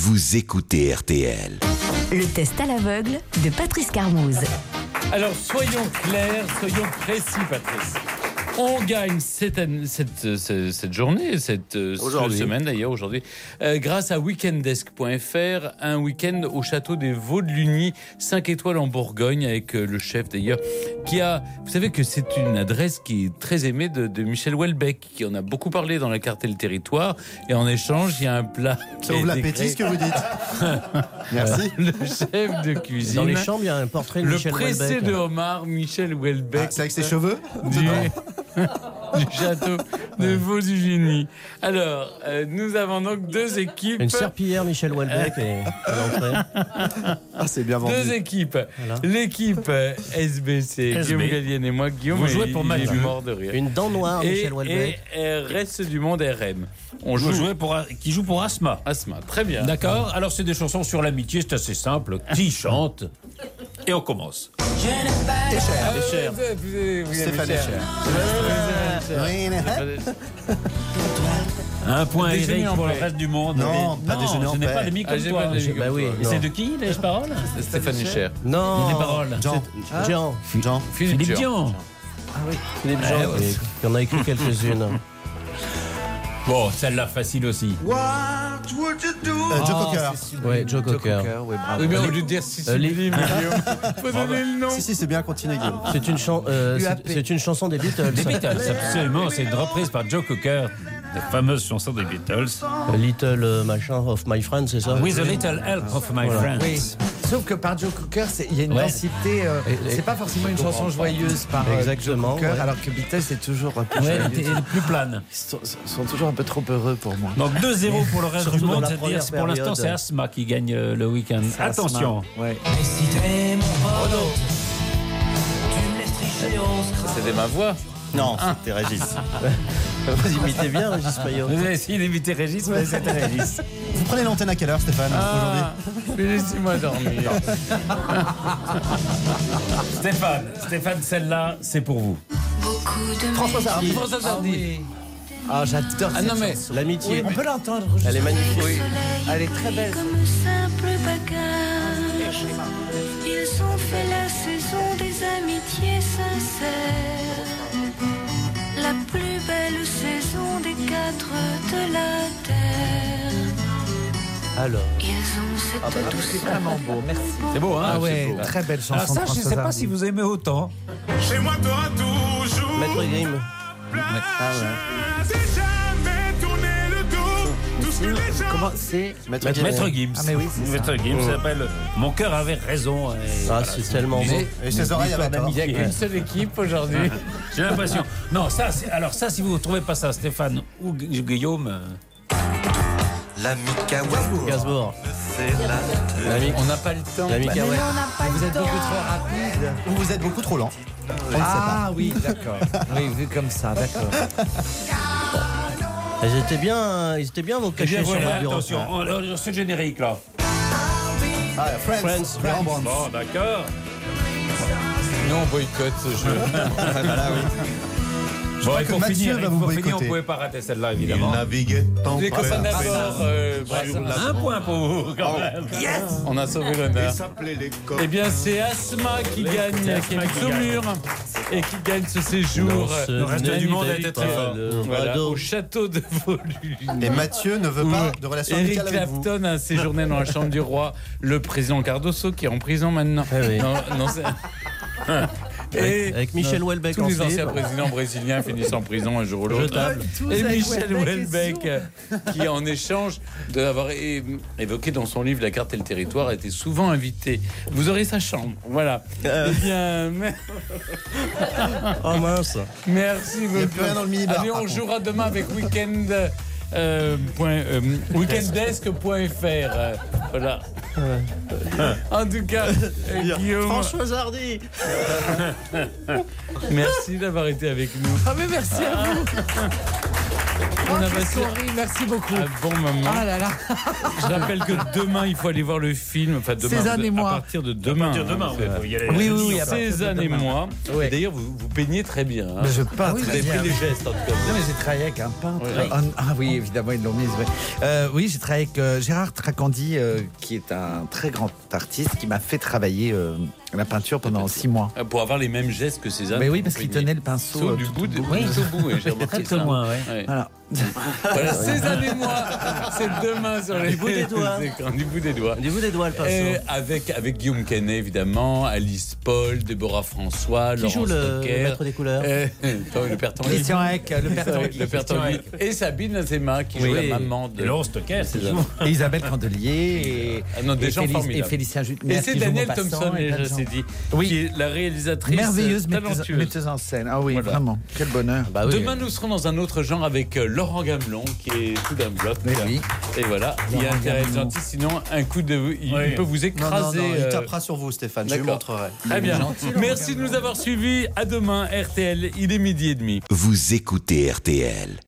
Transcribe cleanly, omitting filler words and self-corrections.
vous écoutez RTL. Le test à l'aveugle de Patrice Carmouze. Alors, soyons clairs, soyons précis, Patrice. On gagne cette journée, cette semaine d'ailleurs, aujourd'hui, grâce à weekendesk.fr, un week-end au château des Vaux de Lugny, 5 étoiles en Bourgogne, avec le chef d'ailleurs, qui a... Vous savez que c'est une adresse qui est très aimée de Michel Houellebecq, qui en a beaucoup parlé dans la carte et le territoire, et en échange, il y a un plat... Ça ouvre l'appétit, ce que vous dites. Merci. Le chef de cuisine. Dans les chambres, il y a un portrait de Michel Houellebecq. Le pressé de homard, Michel Houellebecq. C'est avec ses cheveux du château de Vaux du Lugny. Alors, nous avons donc deux équipes. Une serpillière Michel Houellebecq à l'entrée. Ah, c'est bien vendu. Deux équipes. Voilà. L'équipe SBC, Guillaume Gallienne et moi. Guillaume, vous jouez pour Mathieu. Mort de rire. Une dent noire, Michel Houellebecq. Et reste du monde RM. Qui joue pour Asma. Asma, très bien. D'accord. Alors, c'est des chansons sur l'amitié, c'est assez simple. Qui chante? Et on commence. Cher. Stéphane Echer. Un point Eric pour le reste du monde. Non, pas déjeuner en ce n'est paix. pas les comme toi. Bah oui. Et c'est de qui les paroles? Stéphane Echer. Non. Les paroles. Jean. Philippe Dian. Ah oui. Philippe Jean. Il en a écrit quelques-unes. Bon, celle-là facile aussi. Joe Cocker. Oui, Joe Cocker. Oui, mais au lieu de dire si sublime, Guillaume, faut donner le nom. Si, c'est bien, continue, Guillaume. C'est une chanson des Beatles. Des Beatles, absolument. C'est une reprise par Joe Cocker, la fameuse chanson des Beatles. A Little machin of my friend, c'est ça? With a little help of my friends. Oui. Sauf que par Joe Cocker, il y a une densité. C'est pas forcément une chanson joyeuse par Joe Cocker, alors que Beatles c'est toujours un peu plus plane. Ils sont toujours un peu trop heureux pour moi. Donc 2-0 pour le reste du monde. C'est-à-dire, pour l'instant, période. c'est Asma qui gagne le week-end. Attention. Ouais. C'était ma voix. Non, c'était Régis. Vous imitez bien Régis Maillot. Vous avez essayé d'imiter Régis, mais c'était Régis. Vous prenez l'antenne à quelle heure, Stéphane, aujourd'hui? Laissez-moi dormir. Stéphane, celle-là, c'est pour vous. François Hardy. François Hardy. Ah, j'adore cette chanson. L'amitié. On peut l'entendre. Elle est magnifique. Oui. Elle est très belle. Comme simple bagage, ils ont fait la saison des amitiés sincères, la plus belle saison des quatre de la terre. Alors. Ils ont cette douceur. C'est vraiment beau, merci. C'est beau, hein? Ah ouais, très belle chanson. Alors ça, de je ne François sais pas Hardy. si vous aimez autant. Chez moi, t'auras toujours. Maître Grimm. J'ai jamais tourné le dos. Tout ce que les gens. Comment c'est Maître Gims. Ah, mais oui, c'est ça. Maître Gims s'appelle Mon cœur avait raison. Ah, c'est tellement beau. Et ses oreilles avaient tort. Il n'y a qu'une seule équipe aujourd'hui. J'ai l'impression. Non, alors ça, si vous ne trouvez pas ça, Stéphane ou Guillaume. Gainsbourg. On n'a pas le temps. L'ami Cahouette. Vous êtes beaucoup trop rapide. Ou vous êtes beaucoup trop lent. On ne sait pas. Ah oui, d'accord. Oui, vu comme ça, d'accord. Ils étaient bien vos Eh bien cachets sur voilà, le bureau. attention, alors, ce générique là. Ah, Friends. Grand Band. Bon, d'accord. Nous, on boycotte ce jeu. Voilà, oui. Bon, crois et que pour Mathieu finir, va vous on ne boycotter. pouvait pas rater celle-là, évidemment. naviguait en Les copains d'abord, Un point pour vous, quand même. on a sauvé l'honneur. Eh bien, c'est Asma qui gagne, qui habite Saumur et qui gagne ce séjour Le reste du monde a été très fort. voilà, au château de Volugne. Et Mathieu ne veut pas de relation Eric amicale avec vous. Clapton a séjourné dans la chambre du roi, le président Cardoso qui est en prison maintenant. Ah oui. Non, c'est... Avec Michel Houellebecq tous en les slip. anciens présidents brésiliens finissent en prison un jour ou l'autre. Jetable. Et Michel Houellebecq, qui en échange d'avoir évoqué dans son livre La carte et le territoire, a été souvent invité. Vous aurez sa chambre, voilà. Eh bien, Oh mince. merci Il n'y a beaucoup. plus rien dans le minibar. Allez, par on contre. jouera demain avec weekendesk.fr. Voilà. En tout cas, Guillaume, François Hardy. merci d'avoir été avec nous. Ah mais merci à vous. On a passé merci beaucoup. un bon moment. Ah là là. Je rappelle que demain, il faut aller voir le film. Enfin, demain, Cézanne et moi. à partir de demain. À partir de demain, hein, ouais, faut y aller. Oui. Cézanne et moi. Ouais. Et d'ailleurs, vous peignez très bien. Hein. Je peins Vous très avez bien. pris les gestes, en tout cas. Non, mais j'ai travaillé avec un peintre. Ouais. Ah oui, évidemment, ils l'ont mise. Ouais. Oui, j'ai travaillé avec Gérard Tracandi, qui est un très grand artiste, qui m'a fait travailler la peinture pendant 6 mois. Pour avoir les mêmes gestes que Cézanne. Mais oui, parce qu'il tenait le pinceau du tout bout, au bout. oui, au bout. J'ai remarqué Très ça. loin, ouais. Voilà. Voilà, Cézanne et moi, c'est demain sur les Du bout des doigts. écrans, du bout des doigts. Du bout des doigts, le pinceau. Avec Guillaume Canet, évidemment, Alice Paul, Déborah François, Qui Laurence joue le Stocker, maître des couleurs le père Tanguy. Christian Eck, le père Tanguy. Le père Tanguy. Et Sabine Azema, qui joue la maman de... Et Laurence Stocker, c'est Cézanne. Et Isabelle Candelier Ah non, des gens formidables. et Félicien Jutner. Et c'est Daniel Thompson, je sais dit, Oui. qui est la réalisatrice Merveilleuse talentueuse. metteuse en scène. Ah oui, Voilà. vraiment. Quel bonheur. Bah oui. Demain, nous serons dans un autre genre avec Laurent Gamelon, qui est tout d'un bloc. Mais oui. Et voilà, il y a intérêt à être gentil, sinon un coup de... Il peut vous Non, écraser. il tapera sur vous, Stéphane. Je lui D'accord. montrerai. Très bien. Merci de nous avoir suivis. À demain, RTL. Il est 12h30. Vous écoutez RTL.